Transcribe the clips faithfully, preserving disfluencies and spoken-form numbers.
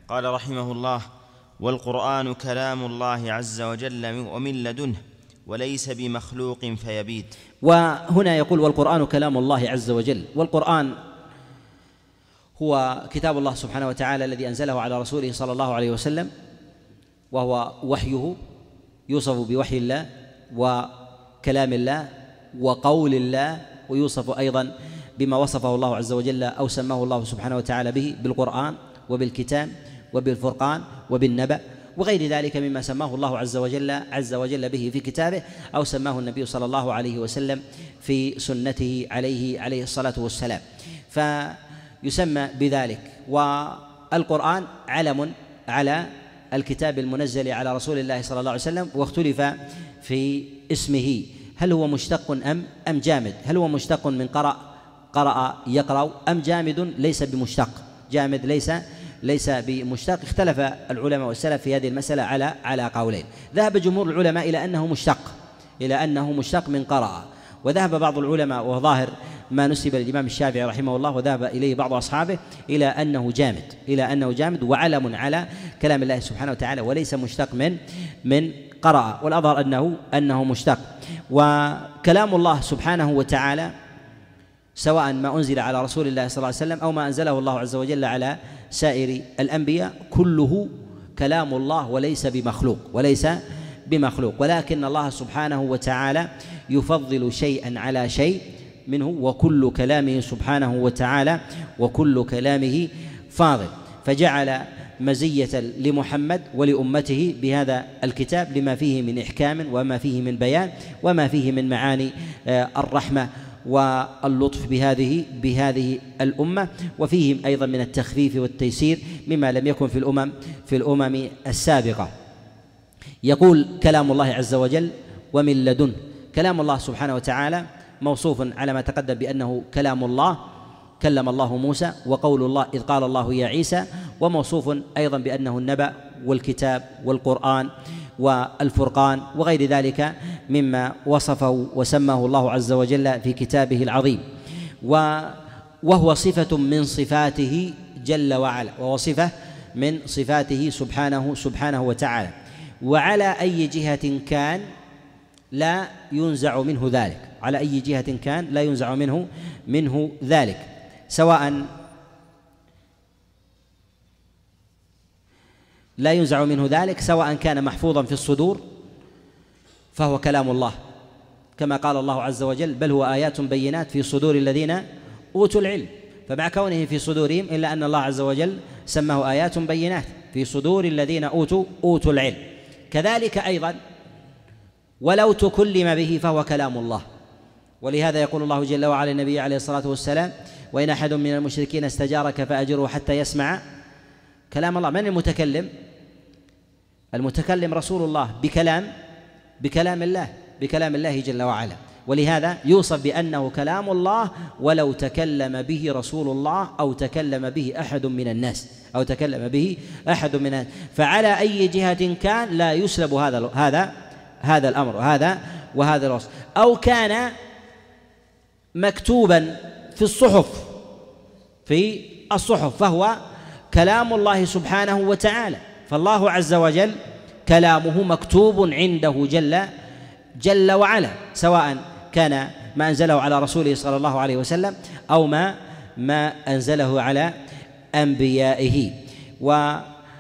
قال رحمه الله: والقرآن كلام الله عز وجل ومن لدنه وليس بمخلوق فيبيد. وهنا يقول: والقرآن كلام الله عز وجل. والقرآن هو كتاب الله سبحانه وتعالى الذي أنزله على رسوله صلى الله عليه وسلم، وهو وحيه يوصف بوحي الله وكلام الله وقول الله، ويوصف أيضا بما وصفه الله عز وجل أو سماه الله سبحانه وتعالى به بالقرآن وبالكتاب وبالفرقان وبالنبأ وغير ذلك مما سماه الله عز وجل عز وجل به في كتابه أو سماه النبي صلى الله عليه وسلم في سنته عليه عليه الصلاة والسلام، فيسمى بذلك. والقرآن علم على الكتاب المنزل على رسول الله صلى الله عليه وسلم، واختلف في اسمه، هل هو مشتق أم أم جامد؟ هل هو مشتق من قرأ قرأ يقرأ أم جامد ليس بمشتق؟ جامد ليس ليس بمشتق. اختلف العلماء والسلف في هذه المسألة على على قولين. ذهب جمهور العلماء إلى أنه مشتق إلى أنه مشتق من قرأ، وذهب بعض العلماء وظاهر ما نسب للإمام الشافعي رحمه الله وذهب إليه بعض أصحابه إلى أنه جامد إلى أنه جامد وعلم على كلام الله سبحانه وتعالى وليس مشتق من من قرأ، والأظهر أنه أنه مشتق. وكلام الله سبحانه وتعالى سواء ما أنزل على رسول الله صلى الله عليه وسلم أو ما أنزله الله عز وجل على سائر الأنبياء كله كلام الله وليس بمخلوق وليس بمخلوق ولكن الله سبحانه وتعالى يفضل شيئا على شيء منه، وكل كلامه سبحانه وتعالى وكل كلامه فاضل، فجعل مزية لمحمد ولأمته بهذا الكتاب لما فيه من إحكام وما فيه من بيان وما فيه من معاني الرحمة واللطف بهذه بهذه الأمة، وفيه أيضا من التخفيف والتيسير مما لم يكن في الأمم في الأمم السابقة. يقول: كلام الله عز وجل ومن لدنه. كلام الله سبحانه وتعالى موصوف على ما تقدم بأنه كلام الله، كلم الله موسى، وقول الله إذ قال الله يا عيسى، وموصوف أيضا بأنه النبأ والكتاب والقرآن والفرقان وغير ذلك مما وصفه وسماه الله عز وجل في كتابه العظيم، وهو صفة من صفاته جل وعلا، وهو صفة من صفاته سبحانه سبحانه وتعالى، وعلى أي جهة كان لا ينزع منه ذلك، على أي جهة كان لا ينزع منه منه ذلك، سواء لا ينزع منه ذلك سواء كان محفوظا في الصدور فهو كلام الله، كما قال الله عز وجل: بل هو آيات بينات في صدور الذين أوتوا العلم، فمع كونه في صدورهم إلا أن الله عز وجل سماه آيات بينات في صدور الذين أوتوا أوتوا العلم. كذلك أيضا ولو تكلم به فهو كلام الله، ولهذا يقول الله جل وعلا للنبي عليه الصلاة والسلام: وإن أحد من المشركين استجارك فأجره حتى يسمع كلام الله. من المتكلم؟ المتكلم رسول الله بكلام بكلام الله بكلام الله جل وعلا، ولهذا يوصف بأنه كلام الله ولو تكلم به رسول الله أو تكلم به أحد من الناس أو تكلم به أحد من الناس، فعلى أي جهة كان لا يسلب هذا هذا هذا الأمر هذا وهذا الوصف، أو كان مكتوبا في الصحف في الصحف فهو كلام الله سبحانه وتعالى، فالله عز وجل كلامه مكتوب عنده جل جل وعلا، سواء كان ما أنزله على رسوله صلى الله عليه وسلم أو ما ما أنزله على أنبيائه. و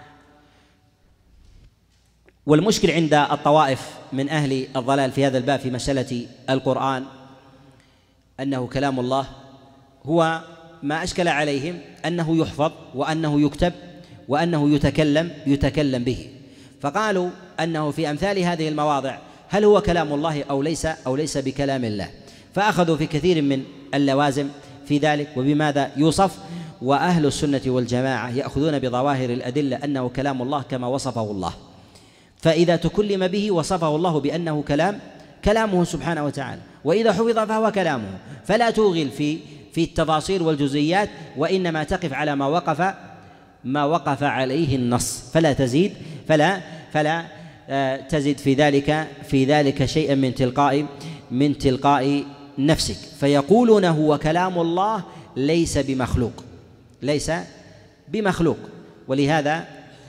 والمشكل عند الطوائف من أهل الضلال في هذا الباب في مسألة القرآن أنه كلام الله هو ما أشكل عليهم أنه يحفظ وأنه يكتب وأنه يتكلم يتكلم به، فقالوا أنه في أمثال هذه المواضع هل هو كلام الله أو ليس أو ليس بكلام الله، فأخذوا في كثير من اللوازم في ذلك وبماذا يوصف. وأهل السنة والجماعة يأخذون بظواهر الأدلة أنه كلام الله كما وصفه الله، فإذا تكلم به وصفه الله بأنه كلام كلامه سبحانه وتعالى، وإذا حفظ فهو كلامه، فلا توغل في في التفاصيل والجزئيات، وإنما تقف على ما وقف ما وقف عليه النص، فلا تزيد فلا فلا تزد في ذلك في ذلك شيئا من تلقاء من تلقاء نفسك. فيقولون هو كلام الله ليس بمخلوق ليس بمخلوق ولهذا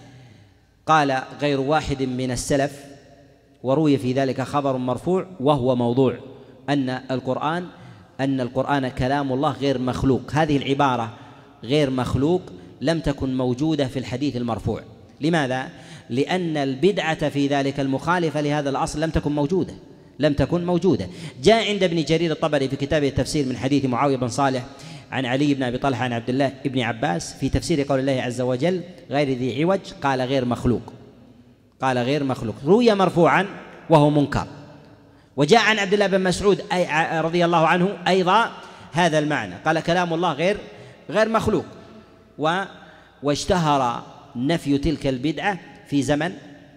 قال غير واحد من السلف، وروي في ذلك خبر مرفوع وهو موضوع، أن القرآن أن القرآن كلام الله غير مخلوق. هذه العبارة غير مخلوق لم تكن موجودة في الحديث المرفوع. لماذا؟ لأن البدعة في ذلك المخالفة لهذا الأصل لم تكن موجودة لم تكن موجودة جاء عند ابن جرير الطبري في كتابه التفسير من حديث معاوية بن صالح عن علي بن أبي طلحة عن عبد الله بن عباس في تفسير قول الله عز وجل غير ذي عوج، قال غير مخلوق قال غير مخلوق روي مرفوعا وهو منكر. وجاء عن عبد الله بن مسعود أي رضي الله عنه أيضا هذا المعنى، قال كلام الله غير غير مخلوق. و واشتهر نفي تلك البدعة في زمن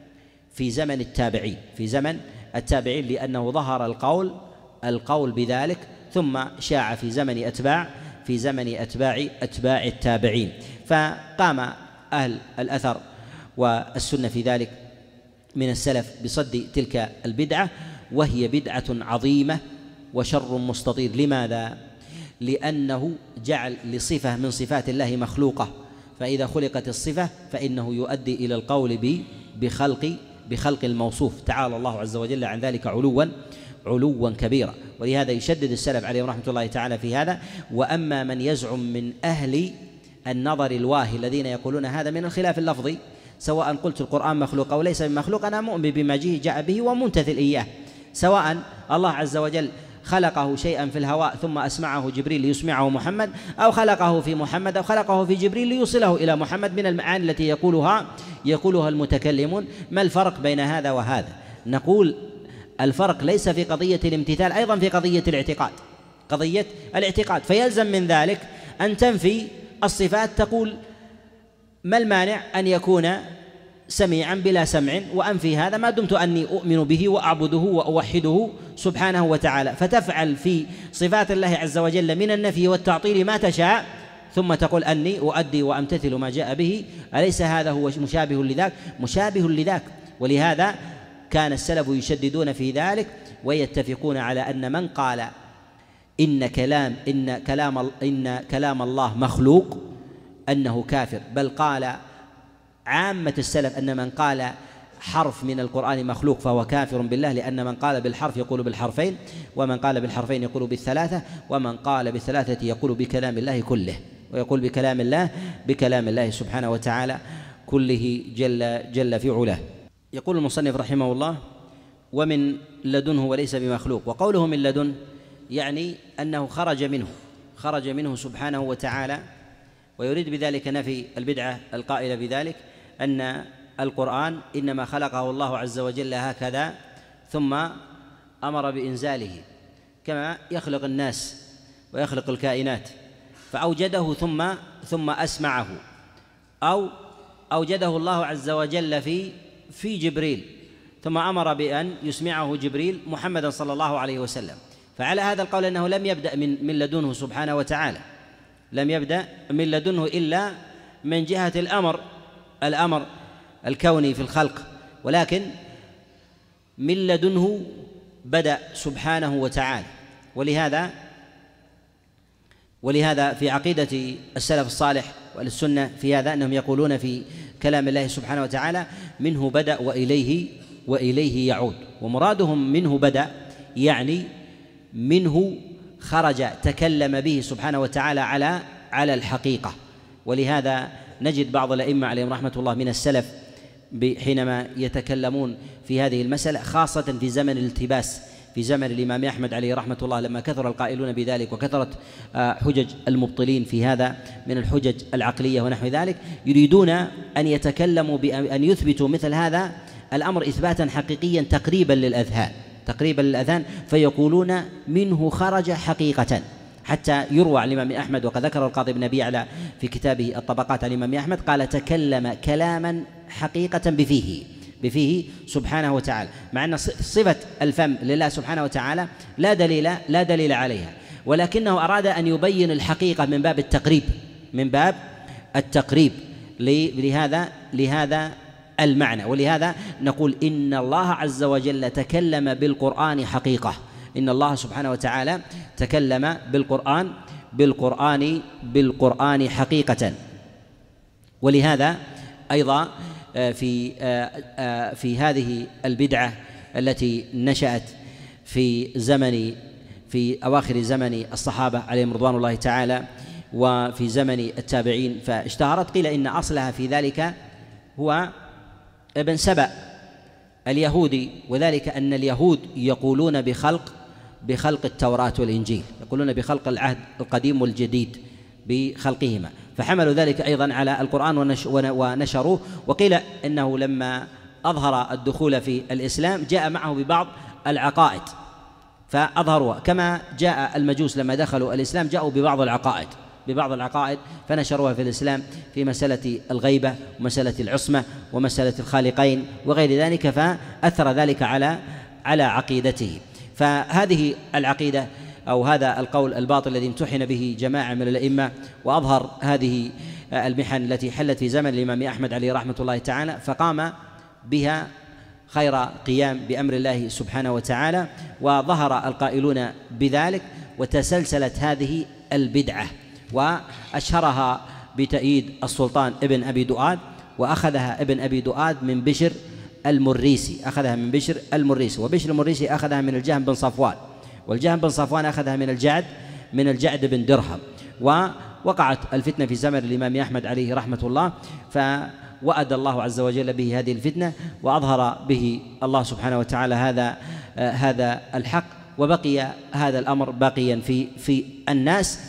في زمن التابعين في زمن التابعين لأنه ظهر القول القول بذلك، ثم شاع في زمن أتباع في زمن أتباع أتباع التابعين، فقام أهل الأثر والسنة في ذلك من السلف بصد تلك البدعة، وهي بدعة عظيمة وشر مستطير. لماذا؟ لأنه جعل لصفة من صفات الله مخلوقة، فإذا خلقت الصفة فإنه يؤدي إلى القول بخلق بخلق الموصوف، تعالى الله عز وجل عن ذلك علوا علوا كبيرا. ولهذا يشدد السلف عليهم رحمة الله تعالى في هذا. وأما من يزعم من أهل النظر الواهي الذين يقولون هذا من الخلاف اللفظي، سواء قلت القرآن مخلوق أو ليس بمخلوق، أنا مؤمن بما جاء به وممتثل إياه، سواء الله عز وجل خلقه شيئا في الهواء ثم أسمعه جبريل ليسمعه محمد، أو خلقه في محمد أو خلقه في جبريل ليوصله إلى محمد من المعاني التي يقولها يقولها المتكلمون. ما الفرق بين هذا وهذا؟ نقول الفرق ليس في قضية الامتثال، أيضا في قضية الاعتقاد قضية الاعتقاد فيلزم من ذلك أن تنفي الصفات، تقول ما المانع أن يكون سميعا بلا سمع، وأنفي هذا ما دمت أني أؤمن به وأعبده وأوحده سبحانه وتعالى، فتفعل في صفات الله عز وجل من النفي والتعطيل ما تشاء، ثم تقول أني أؤدي وأمتثل ما جاء به. أليس هذا هو مشابه لذاك؟ مشابه لذاك. ولهذا كان السلف يشددون في ذلك ويتفقون على أن من قال إن كلام إن كلام إن كلام الله مخلوق أنه كافر، بل قال عامة السلف أن من قال حرف من القرآن مخلوق فهو كافر بالله، لأن من قال بالحرف يقول بالحرفين، ومن قال بالحرفين يقول بالثلاثة، ومن قال بالثلاثة يقول بكلام الله كله، ويقول بكلام الله بكلام الله سبحانه وتعالى كله جل جل في علاه. يقول المصنف رحمه الله ومن لدنه وليس بمخلوق. وقوله من لدن يعني أنه خرج منه خرج منه سبحانه وتعالى، ويريد بذلك نفي البدعة القائلة بذلك أن القرآن إنما خلقه الله عز وجل هكذا ثم أمر بإنزاله، كما يخلق الناس ويخلق الكائنات، فأوجده ثم ثم أسمعه، أو أوجده الله عز وجل في في جبريل ثم أمر بأن يسمعه جبريل محمدا صلى الله عليه وسلم. فعلى هذا القول أنه لم يبدأ من من لدنه سبحانه وتعالى، لم يبدأ من لدنه إلا من جهة الأمر الأمر الكوني في الخلق، ولكن من لدنه بدأ سبحانه وتعالى. ولهذا ولهذا في عقيدة السلف الصالح والسنة في هذا أنهم يقولون في كلام الله سبحانه وتعالى منه بدأ وإليه وإليه يعود. ومرادهم منه بدأ يعني منه خرج تكلم به سبحانه وتعالى على على الحقيقة. ولهذا نجد بعض الأئمة عليهم رحمة الله من السلف حينما يتكلمون في هذه المسألة، خاصة في زمن الالتباس، في زمن الإمام أحمد عليه رحمة الله، لما كثر القائلون بذلك وكثرت حجج المبطلين في هذا من الحجج العقلية ونحو ذلك، يريدون أن يتكلموا بأن يثبتوا مثل هذا الأمر إثباتا حقيقيا تقريبا للأذهان تقريبا للأذهان فيقولون منه خرج حقيقة، حتى يروى عن الإمام أحمد، وقد ذكر القاضي بن أبي يعلى في كتابه الطبقات عن الإمام أحمد قال تكلم كلاما حقيقة بفيه بفيه سبحانه وتعالى، مع أن صفة الفم لله سبحانه وتعالى لا دليل لا دليل عليها، ولكنه أراد أن يبين الحقيقة من باب التقريب من باب التقريب لهذا لهذا المعنى. ولهذا نقول إن الله عز وجل تكلم بالقرآن حقيقة، إن الله سبحانه وتعالى تكلم بالقرآن بالقرآن بالقرآن حقيقة. ولهذا أيضا في في هذه البدعة التي نشأت في زمن في أواخر زمن الصحابة عليهم رضوان الله تعالى وفي زمن التابعين فاشتهرت، قيل إن أصلها في ذلك هو ابن سبأ اليهودي، وذلك أن اليهود يقولون بخلق بخلق التوراة والإنجيل، يقولون بخلق العهد القديم والجديد بخلقهما، فحملوا ذلك أيضا على القرآن ونشروه. وقيل إنه لما أظهر الدخول في الإسلام جاء معه ببعض العقائد فأظهروها، كما جاء المجوس لما دخلوا الإسلام جاءوا ببعض العقائد ببعض العقائد فنشروها في الإسلام في مسألة الغيبة ومسألة العصمة ومسألة الخالقين وغير ذلك، فأثر ذلك على على عقيدته. فهذه العقيدة أو هذا القول الباطل الذي امتحن به جماعة من الأئمة وأظهر هذه المحن التي حلت في زمن الإمام أحمد عليه رحمة الله تعالى، فقام بها خير قيام بأمر الله سبحانه وتعالى، وظهر القائلون بذلك، وتسلسلت هذه البدعة وأشهرها بتأييد السلطان ابن أبي دؤاد، وأخذها ابن أبي دؤاد من بشر المريسي أخذها من بشر المريسي وبشر المريسي أخذها من الجهم بن صفوان، والجهم بن صفوان أخذها من الجعد من الجعد بن درهم. ووقعت الفتنة في زمن الإمام أحمد عليه رحمة الله، فوأد الله عز وجل به هذه الفتنة، وأظهر به الله سبحانه وتعالى هذا آه هذا الحق، وبقي هذا الأمر باقيا في في الناس،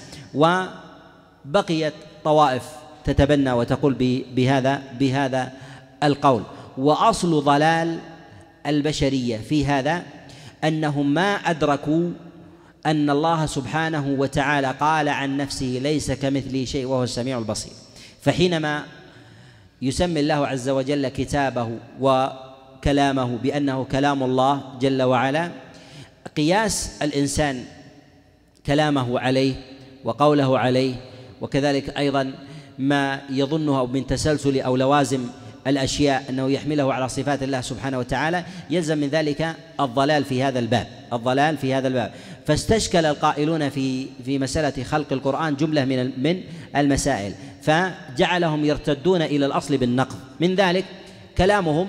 وبقيت طوائف تتبنى وتقول بهذا بهذا القول. وأصل ضلال البشرية في هذا أنهم ما أدركوا أن الله سبحانه وتعالى قال عن نفسه ليس كمثله شيء وهو السميع البصير، فحينما يسمي الله عز وجل كتابه وكلامه بأنه كلام الله جل وعلا، قياس الإنسان كلامه عليه وقوله عليه، وكذلك أيضا ما يظنه من تسلسل أو لوازم الأشياء أنه يحمله على صفات الله سبحانه وتعالى، يلزم من ذلك الضلال في هذا الباب الضلال في هذا الباب فاستشكل القائلون في في مسألة خلق القرآن جملة من من المسائل، فجعلهم يرتدون إلى الأصل بالنقض. من ذلك كلامهم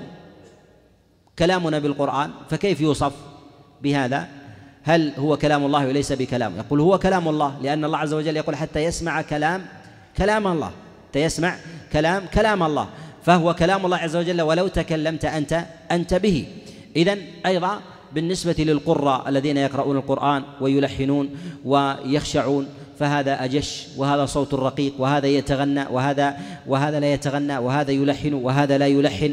كلامنا بالقرآن، فكيف يوصف بهذا؟ هل هو كلام الله وليس بكلام؟ يقول هو كلام الله، لأن الله عز وجل يقول حتى يسمع كلام كلام الله حتى يسمع كلام كلام الله، فهو كلام الله عز وجل ولو تكلمت أنت أنت به. إذن أيضا بالنسبة للقراء الذين يقرؤون القرآن ويلحنون ويخشعون، فهذا أجش، وهذا صوت رقيق، وهذا يتغنى، وهذا وهذا لا يتغنى، وهذا يلحن وهذا لا يلحن،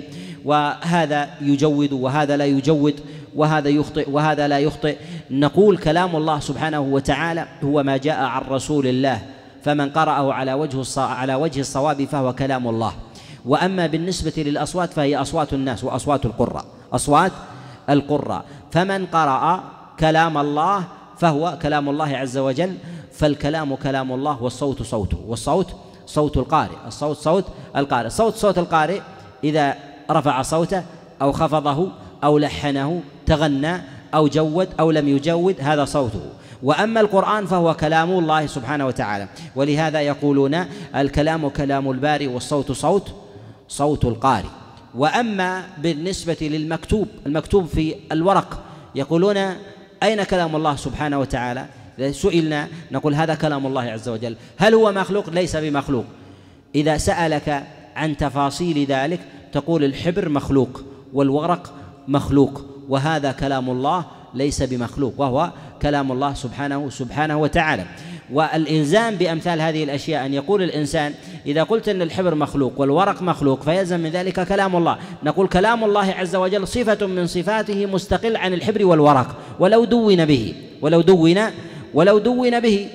وهذا يجود وهذا لا يجود، وهذا يخطئ وهذا لا يخطئ. نقول كلام الله سبحانه وتعالى هو ما جاء عن رسول الله، فمن قرأه على وجه على وجه الصواب فهو كلام الله. وأما بالنسبة للأصوات فهي أصوات الناس وأصوات القراء أصوات القراء فمن قرأ كلام الله فهو كلام الله عز وجل، فالكلام كلام الله والصوت صوته، والصوت صوت القارئ، الصوت صوت القارئ، صوت صوت القارئ إذا رفع صوته أو خفضه أو لحنه، تغنى أو جود أو لم يجود، هذا صوته. وأما القرآن فهو كلام الله سبحانه وتعالى، ولهذا يقولون الكلام كلام الباري والصوت صوت صوت القارئ. وأما بالنسبة للمكتوب المكتوب في الورق، يقولون أين كلام الله سبحانه وتعالى؟ إذا سئلنا نقول هذا كلام الله عز وجل. هل هو مخلوق؟ ليس بمخلوق. إذا سألك عن تفاصيل ذلك تقول الحبر مخلوق والورق مخلوق، وهذا كلام الله ليس بمخلوق، وهو كلام الله سبحانه سبحانه وتعالى. والإلزام بأمثال هذه الأشياء أن يقول الإنسان إذا قلت أن الحبر مخلوق والورق مخلوق فيلزم من ذلك كلام الله، نقول كلام الله عز وجل صفة من صفاته مستقل عن الحبر والورق ولو دون به ولو دون ولو دون به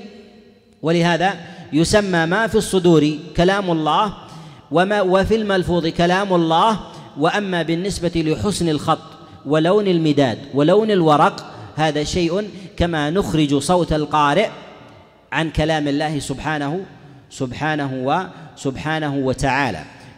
ولهذا يسمى ما في الصدور كلام الله، وما وفي الملفوظ كلام الله. وأما بالنسبة لحسن الخط ولون المداد ولون الورق هذا شيء كما نخرج صوت القارئ عن كلام الله سبحانه سبحانه وسبحانه وتعالى.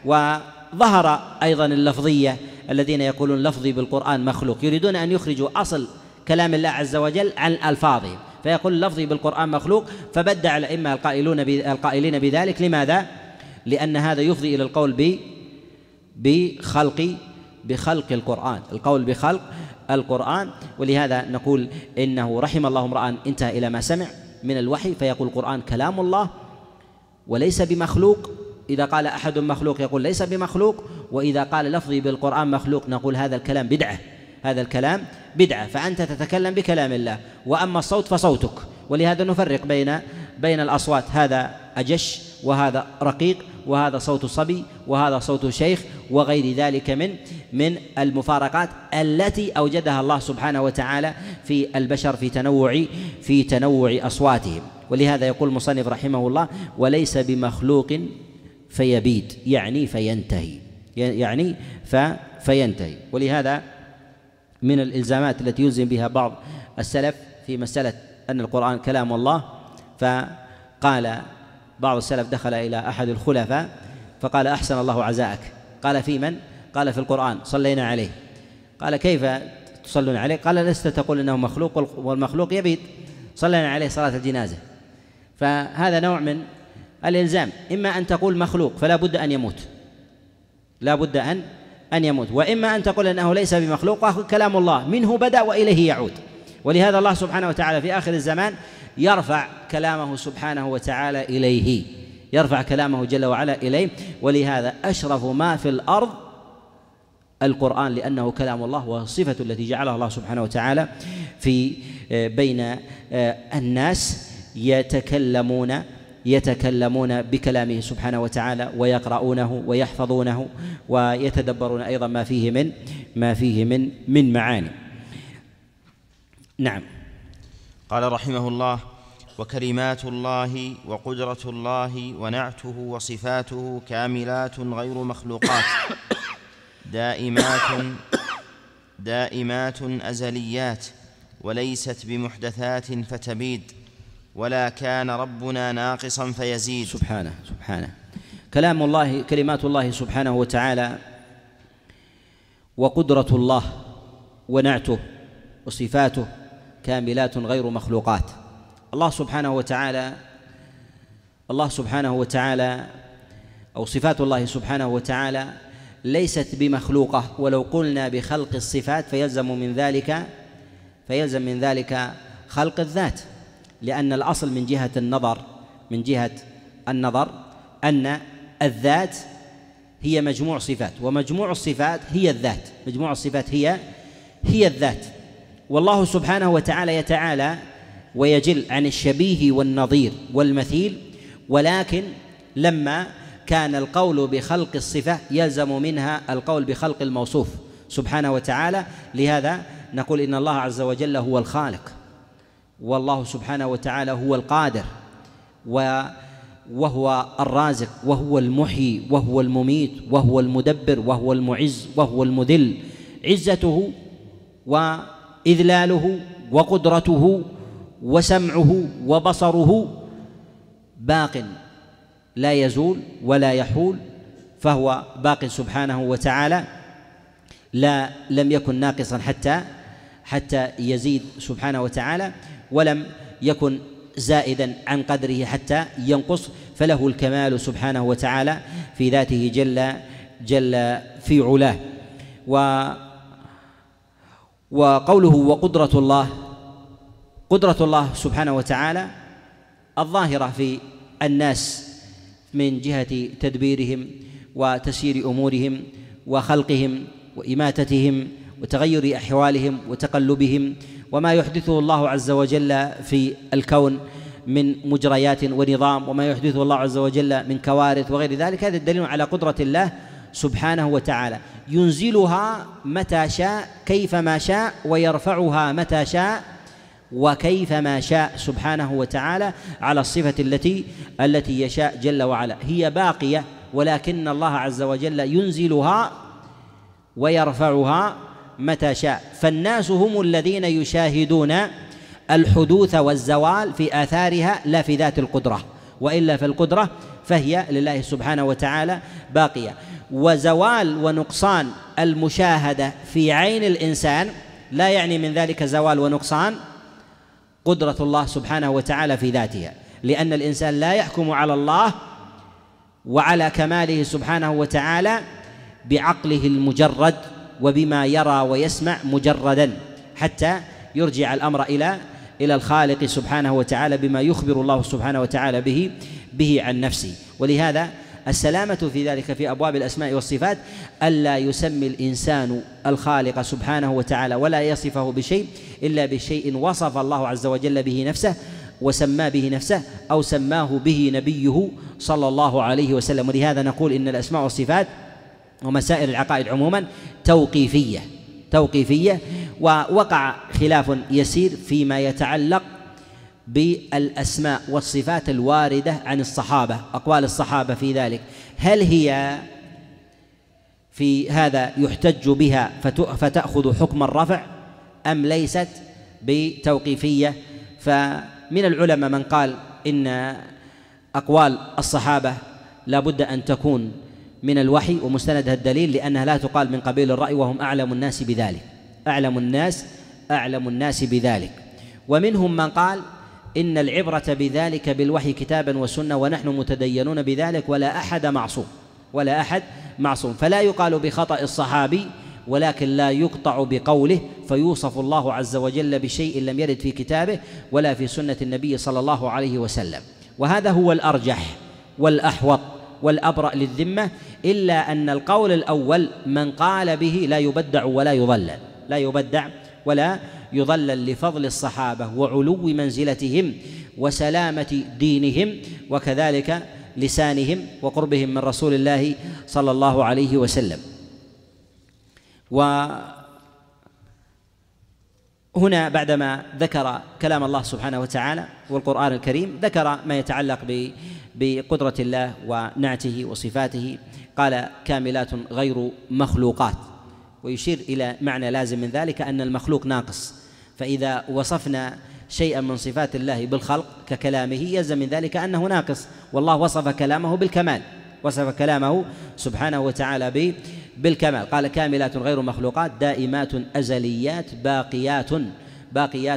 وظهر أيضا اللفظية الذين يقولون لفظي بالقرآن مخلوق، يريدون أن يخرجوا أصل كلام الله عز وجل عن ألفاظهم، فيقول لفظي بالقرآن مخلوق، فبدع الأئمة القائلون القائلين بذلك. لماذا؟ لأن هذا يفضي إلى القول ب بخلق بخلق القرآن، القول بخلق القرآن. ولهذا نقول إنه رحم الله امرأ انتهى إلى ما سمع من الوحي فيقول القرآن كلام الله وليس بمخلوق. إذا قال أحد مخلوق يقول ليس بمخلوق، وإذا قال لفظي بالقرآن مخلوق نقول هذا الكلام بدعة، هذا الكلام بدعة، فأنت تتكلم بكلام الله، وأما الصوت فصوتك. ولهذا نفرق بين بين الأصوات، هذا أجش وهذا رقيق، وهذا صوت صبي وهذا صوت شيخ، وغير ذلك من من المفارقات التي أوجدها الله سبحانه وتعالى في البشر في تنوع في تنوع أصواتهم. ولهذا يقول المصنف رحمه الله وليس بمخلوق فيبيد، يعني فينتهي، يعني فينتهي. ولهذا من الإلزامات التي يلزم بها بعض السلف في مسألة أن القرآن كلام الله، فقال بعض السلف دخل إلى أحد الخلفاء فقال أحسن الله عزاءك، قال في من؟ قال في القرآن صلينا عليه. قال كيف تصلون عليه؟ قال لست تقول إنه مخلوق والمخلوق يبيد، صلينا عليه صلاة الجنازة. فهذا نوع من الإلزام، إما أن تقول مخلوق فلا بد أن يموت، لا بد أن أن يموت، وإما أن تقول أنه ليس بمخلوق وكلام الله منه بدأ وإليه يعود. ولهذا الله سبحانه وتعالى في آخر الزمان يرفع كلامه سبحانه وتعالى إليه، يرفع كلامه جل وعلا إليه. ولهذا أشرف ما في الأرض القرآن، لأنه كلام الله والصفة التي جعلها الله سبحانه وتعالى في بين الناس يتكلمون يتكلمون بكلامه سبحانه وتعالى ويقرؤونه ويحفظونه ويتدبرون أيضا ما فيه من ما فيه من من معاني. نعم. قال رحمه الله: وكلمات الله وقدرة الله ونعته وصفاته كاملات غير مخلوقات دائمات دائمات أزليات وليست بمحدثات فتبيد، ولا كان ربنا ناقصا فيزيد. سبحانه سبحانه. كلام الله كلمات الله سبحانه وتعالى وقدرة الله ونعته وصفاته كاملات غير مخلوقات. الله سبحانه وتعالى الله سبحانه وتعالى أو صفات الله سبحانه وتعالى ليست بمخلوقة، ولو قلنا بخلق الصفات فيلزم من ذلك فيلزم من ذلك خلق الذات، لأن الأصل من جهة النظر من جهة النظر أن الذات هي مجموع صفات، ومجموع الصفات هي الذات، مجموع الصفات هي هي الذات. والله سبحانه وتعالى يتعالى ويجل عن الشبيه والنظير والمثيل، ولكن لما كان القول بخلق الصفة يلزم منها القول بخلق الموصوف سبحانه وتعالى. لهذا نقول إن الله عز وجل هو الخالق، والله سبحانه وتعالى هو القادر، وهو الرازق، وهو المحيي، وهو المميت، وهو المدبر، وهو المعز، وهو المذل. عزته وإذلاله وقدرته وسمعه وبصره باق لا يزول ولا يحول، فهو باق سبحانه وتعالى، لا لم يكن ناقصا حتى حتى يزيد سبحانه وتعالى، ولم يكن زائدا عن قدره حتى ينقص، فله الكمال سبحانه وتعالى في ذاته جل جل في علاه. و وقوله وقدرة الله، قدرة الله سبحانه وتعالى الظاهرة في الناس من جهة تدبيرهم وتسيير أمورهم وخلقهم وإماتتهم وتغير أحوالهم وتقلبهم، وما يحدثه الله عز وجل في الكون من مجريات ونظام، وما يحدثه الله عز وجل من كوارث وغير ذلك. هذا الدليل على قدرة الله سبحانه وتعالى، ينزلها متى شاء كيفما شاء، ويرفعها متى شاء وكيفما شاء سبحانه وتعالى على الصفة التي التي يشاء جل وعلا. هي باقية، ولكن الله عز وجل ينزلها ويرفعها متى شاء. فالناس هم الذين يشاهدون الحدوث والزوال في آثارها لا في ذات القدرة، وإلا في القدرة فهي لله سبحانه وتعالى باقية. وزوال ونقصان المشاهدة في عين الإنسان لا يعني من ذلك زوال ونقصان قدرة الله سبحانه وتعالى في ذاتها، لأن الإنسان لا يحكم على الله وعلى كماله سبحانه وتعالى بعقله المجرد وبما يرى ويسمع مجردا، حتى يرجع الأمر إلى إلى الخالق سبحانه وتعالى بما يخبر الله سبحانه وتعالى به به عن نفسه. ولهذا السلامة في ذلك في أبواب الأسماء والصفات ألا يسمي الإنسان الخالق سبحانه وتعالى ولا يصفه بشيء إلا بشيء وصف الله عز وجل به نفسه وسمى به نفسه أو سماه به نبيه صلى الله عليه وسلم. ولهذا نقول إن الأسماء والصفات ومسائل العقائد عموما توقيفية توقيفية ووقع خلاف يسير فيما يتعلق بالأسماء والصفات الواردة عن الصحابة، أقوال الصحابة في ذلك، هل هي في هذا يحتج بها فتأخذ حكم الرفع أم ليست بتوقيفية؟ فمن العلماء من قال إن أقوال الصحابة لا بد أن تكون من الوحي ومستندها الدليل، لأنها لا تقال من قبيل الرأي، وهم أعلم الناس بذلك أعلم الناس أعلم الناس بذلك. ومنهم من قال إن العبرة بذلك بالوحي كتابا وسنة، ونحن متدينون بذلك ولا أحد معصوم ولا أحد معصوم فلا يقال بخطأ الصحابي، ولكن لا يقطع بقوله فيوصف الله عز وجل بشيء لم يرد في كتابه ولا في سنة النبي صلى الله عليه وسلم. وهذا هو الأرجح والأحوط والأبرأ للذمة، إلا أن القول الأول من قال به لا يبدع ولا يضلل لا يبدع ولا يضلل لفضل الصحابة وعلو منزلتهم وسلامة دينهم وكذلك لسانهم وقربهم من رسول الله صلى الله عليه وسلم. وهنا بعدما ذكر كلام الله سبحانه وتعالى والقرآن الكريم ذكر ما يتعلق بقدرة الله ونعته وصفاته، قال كاملات غير مخلوقات، ويشير إلى معنى لازم من ذلك أن المخلوق ناقص، فإذا وصفنا شيئا من صفات الله بالخلق ككلامه يلزم من ذلك أنه ناقص، والله وصف كلامه بالكمال وصف كلامه سبحانه وتعالى بالكمال. قال كاملات غير مخلوقات دائمات أزليات باقيات باقيات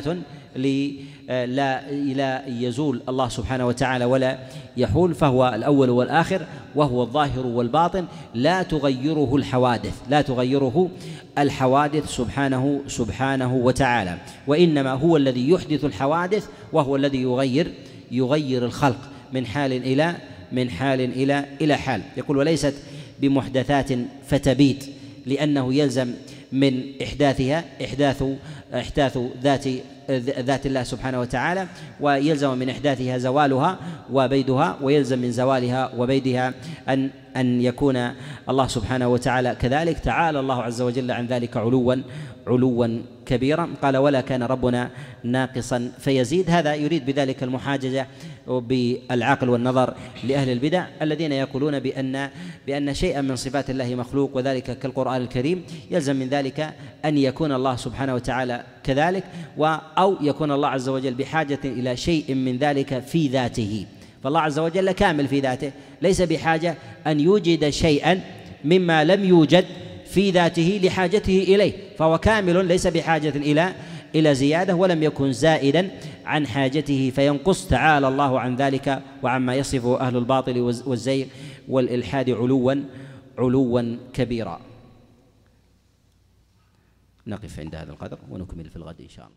لا لا يزول الله سبحانه وتعالى ولا يحول، فهو الأول والآخر وهو الظاهر والباطن لا تغيره الحوادث لا تغيره الحوادث سبحانه سبحانه وتعالى، وإنما هو الذي يحدث الحوادث وهو الذي يغير يغير الخلق من حال إلى من حال إلى إلى حال. يقول وليست بمحدثات فتبيد، لأنه يلزم من إحداثها إحداث إحداث ذات ذات الله سبحانه وتعالى، ويلزم من إحداثها زوالها وبيدها، ويلزم من زوالها وبيدها أن أن يكون الله سبحانه وتعالى كذلك. تعالى الله عز وجل عن ذلك علوا علوا كبيرا. قال ولا كان ربنا ناقصا فيزيد، هذا يريد بذلك المحاججة بالعقل والنظر لأهل البدع الذين يقولون بأن بأن شيئا من صفات الله مخلوق، وذلك كالقرآن الكريم، يلزم من ذلك أن يكون الله سبحانه وتعالى كذلك، أو يكون الله عز وجل بحاجة إلى شيء من ذلك في ذاته، فالله عز وجل كامل في ذاته ليس بحاجة أن يوجد شيئا مما لم يوجد في ذاته لحاجته إليه، فهو كامل ليس بحاجة إلى إلى زيادة، ولم يكن زائدا عن حاجته فينقص. تعالى الله عن ذلك وعما يصفه أهل الباطل والزيغ والإلحاد علوا علوا كبيرا. نقف عند هذا القدر ونكمل في الغد إن شاء الله.